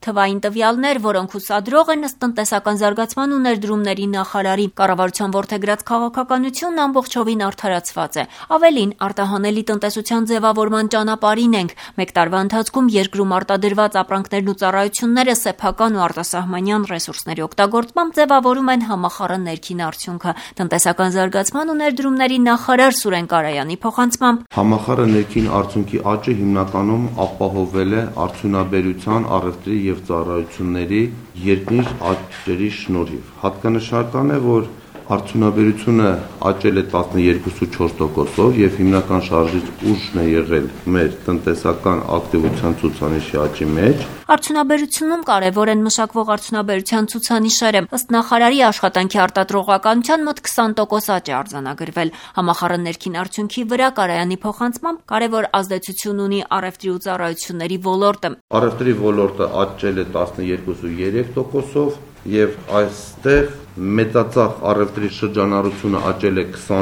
Թվային տվյալներ, որոնք հուսադրող են ըստ տնտեսական զարգացման ու ներդրումների նախարարի։ Կառավարության որդեգրած քաղաքականությունն ամբողջովին արդարացված է։ Ավելին, արտահանելի տնտեսության ձևավորման ճանապարհին ենք։ Մեկ տարվա ընթացքում երկրում արտադրված ապրանքներն ու ծառայությունները սեփական ու արտասահմանյան ռեսուրսների օգտագործմամբ ձևավորում են համախառն ներքին արդյունքը։ Տնտեսական զարգացման ու ներդրումների նախարար Սուրեն Կարայանի փոխանցմամբ համախառն ներքին արդյունքի աճը հիմնականում ապահովել է արդյունաբերության, առևտրի եւ ծառայությունների երկնիշ աճերի շնորհիվ։ Հատկանշական է, որ արդյունաբերությունը աճել է 12.4%-ով եւ հիմնական շարժիչ ուժն է եղել մեր տնտեսական ակտիվության ցուցանիշի աճի մեջ։ Արդյունաբերությունում կարևոր են մշակվող արդյունաբերության ցուցանիշերը։ Ըստ նախարարի աշխատանքի արտադրողականության մոտ 20% աճ է արձանագրվել։ Համախառն ներքին արդյունքի վրա Կարայանի փոխանցմամբ կարևոր ազդեցություն ունի առևտրի ու ծառայությունների ոլորտը։ Առևտրի ոլորտը աճել է 12.3%-ով եւ այստեղ մեծածախ առևտրի շրջանառությունը աճել է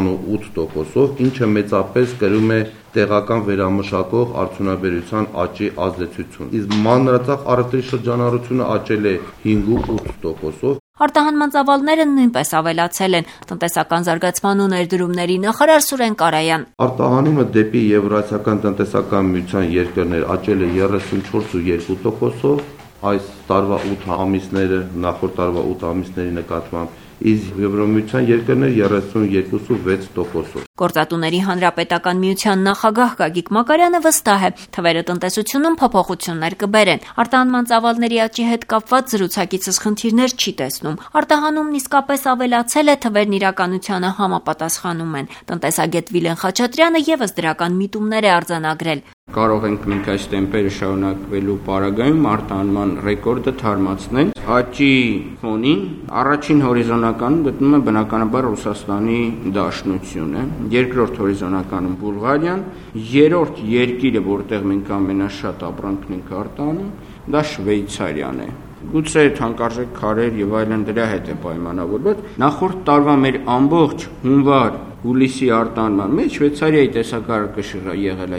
28%-ով, ինչը մեծապես կրում է տեղական վերամշակող արդյունաբերության աճի ազդեցություն։ Իսկ մանրածախ առևտրի շրջանառությունը աճել է 5.8%-ով։ Արտահանման ծավալները նույնպես ավելացել են։ Տնտեսական զարգացման ու ներդրումների նախարար Սուրեն Կարայան։ Արտահանումը դեպի Եվրասիական տնտեսական միության երկրներ աճել է 34.2%-ով, այս տարվա 8 ամիսները նախորդ տարվա 8 ամիսների նկատմամբ, իսկ Եվրամիության երկրներ 32.6%-ով։ Գործատուների հանրապետական միության նախագահ Գագիկ Մակարյանը վստահ է, թվերը տնտեսությունում փոփոխություններ կբերեն։ Արտահանման ծավալների աճի հետ կապված զրուցակիցս խնդիրներ չի տեսնում։ Արտահանումն իսկապես ավելացել է, թվերն իրականությանը համապատասխանում են։ Տնտեսագետ Վիլեն Խաչատրյանը եւս դրական միտումներ է արձանագրել։ Կարող ենք մենք այս տեմպերը շարունակվելու պարագայում արտահանման ռեկորդը թարմացնել։ Աճի ֆոնին առաջին հորիզոնականում գտնվում է բնականաբար Ռուսաստանի Դաշնությունը, երկրորդ հորիզոնականում Բուլղարիան, երրորդ երկիրը, որտեղ մենք ամենաշատ ապրանքն ենք արտահանում, դա Շվեյցարիան է։ Գուցե թանկարժեք քարեր եւ այլն դրա հետ է պայմանավորված։ Նախորդ տարվա մեր ամբողջ հունվար հուլիսի արտահանման մեջ Շվեյցարիայի տեսակարգը եղել է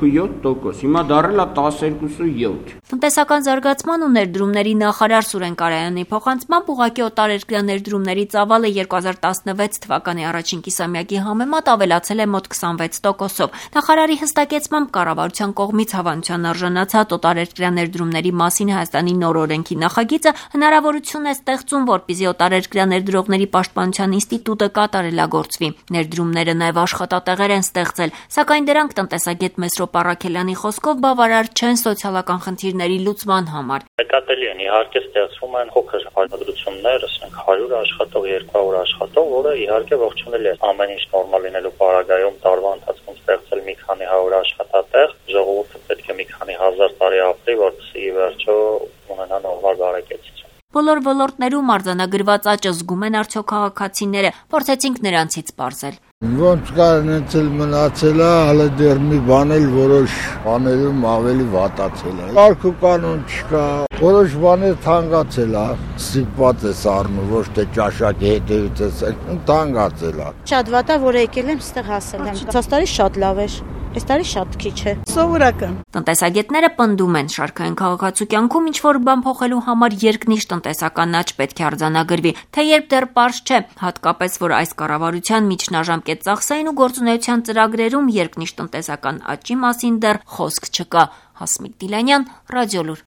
3.7%, հիմա դառել է 12.7%։ Տնտեսական զարգացման ու ներդրումների նախարար Սուրեն Կարայանի փոխանցմամբ ուղղակի օտարերկրյա ներդրումների ծավալը 2016 թվականի առաջին կիսամյակի համեմատ ավելացել է մոտ 26%-ով։ Նախարարի հստակեցմամբ կառավարության կողմից հավանության արժանացած օտարերկրյա ներդրումների մասին Հայաստանի նոր օրենքի նախագիծը հնարավորություն է ստեղծում, որպեսզի օտարերկրյա ներդրողների պաշտպանության ինստիտուտը կատարելագործվի։ Ներդրումները նաև աշխատատեղեր են ստեղծել, սակայն դրանք տնտեսագետ Մեսրոպ Առաքելյանի խոսքով բավարար չեն սոցիալական խնդիրների լուծման համար։ Նկատելի են, իհարկե ստեղծվում են փոքր հարմարություններ, ասենք 100 աշխատող, 200 աշխատող, որը իհարկե ողջունելի է։ Ամեն ինչ նորմալ լինելու պարագայում տարվա ընթացքում ստեղծել մի քանի 100 աշխատատեղ, ժողովուրդը պետք է մի քանի հազար տարի ապրի, որպեսզի ի վերջո ունենա նորմալ բարեկեցություն։ Բոլոր ոլորտներում արձանագրված աճը զգում են արդյոք քաղաքացիները, փորձեցինք նրանցից պարզել։ Ոնց կարողացել մնացել է, հələ դեռ մի բան էլ որոշ բաներում ավելի վատացել է։ Կարգ ու կանոն չկա, որոշ բաներ թանկացել է, ստիպված է առնում, ոչ թե ճաշակի հետևից է, թանկացել է։ Շատ վատ է, որ եկել եմ, ստեղ հասել եմ։ Ցած տարի շատ լավ էր։ Այս տարի շատ քիչ է։ Սովորական։ Տնտեսագետները պնդում են, շարքային քաղաքացու կյանքում ինչ-որ բան փոխելու համար երկնիշ տնտեսական աճ պետք է արձանագրվի, թեև դեռ պարզ չէ, հատկապես որ այս կառավարության միջնաժամկետ ծախսային ու գործունեության ծրագրերում երկնիշ տնտեսական աճի մասին դեռ խոսք չկա։ Հասմիկ Դիլանյան, Ռադիոլուր։